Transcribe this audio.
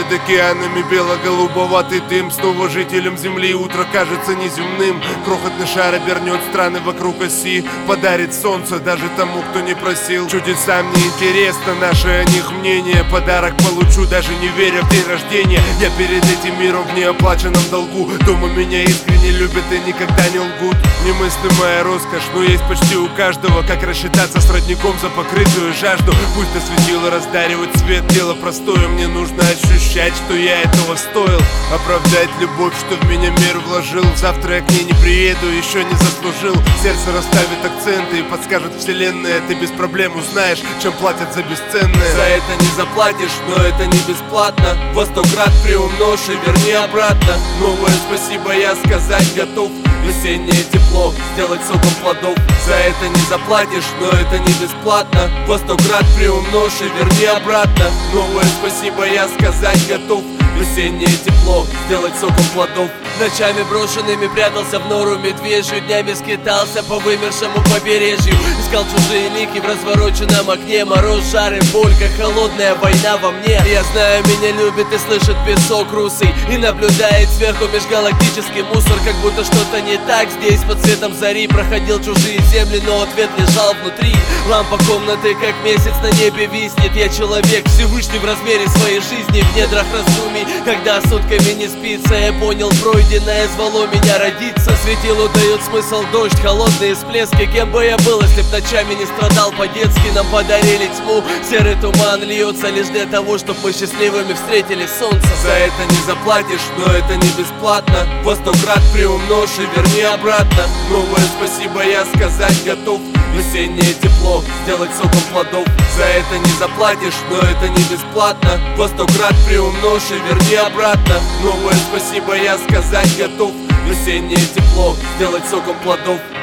над океанами бело-голубоватый дым. Снова жителям земли утро кажется неземным. Крохотный шар обернет страны вокруг оси, подарит солнце даже тому, кто не просил. Чудесам не интересно наше о них мнение. Подарок получу, даже не веря в день рождения. Я перед этим миром в неоплаченном долгу. Думаю, меня искренне любят и никогда не лгут. Немыслимая роскошь, но есть почти у каждого. Как рассчитаться с родником за покрытую жажду. Пусть осветило раздаривать свет, дело простое. Мне нужно ощущать, что я этого стоил. Оправдать любовь, что в меня мир вложил. Завтра я к ней не приеду, еще не заслужил. Сердце расставит акценты и подскажет вселенная. Ты без проблем узнаешь, чем платят за бесценное. За это не заплатишь, но это не бесплатно. Во 100 крат приумножь и верни обратно. Новое спасибо я сказать готов. Весеннее тепло сделать соком плодов. За это не заплатишь, но это не бесплатно. Во 100 крат приумножь и верни обратно. Новое спасибо я сказать готов. Весеннее тепло сделать соком плодов. Ночами брошенными прятался в нору медвежью. Днями скитался по вымершему побережью. Искал чужие лики в развороченном окне. Мороз, жар и боль, как холодная война во мне. Я знаю, меня любит и слышит песок русый. И наблюдает сверху межгалактический мусор. Как будто что-то не так здесь под светом зари. Проходил чужие земли, но ответ лежал внутри. Лампа комнаты, как месяц на небе виснет. Я человек Всевышний в размере своей жизни. В недрах раздумий, когда сутками не спится. Я понял, пройденное звало меня родиться. Светилу дает смысл дождь, холодные всплески. Кем бы я был, если б ночами не страдал по-детски. Нам подарили тьму, серый туман льется лишь для того, чтобы мы счастливыми встретили солнце. За это не заплатишь, но это не бесплатно. Во 100 крат приумножь и верни обратно. Новое спасибо я сказать готов. Весеннее тепло сделать соком плодов. За это не заплатишь, но это не бесплатно. Во 100 крат приумножь и верни обратно. Новое спасибо я сказать готов. Весеннее тепло сделать соком плодов.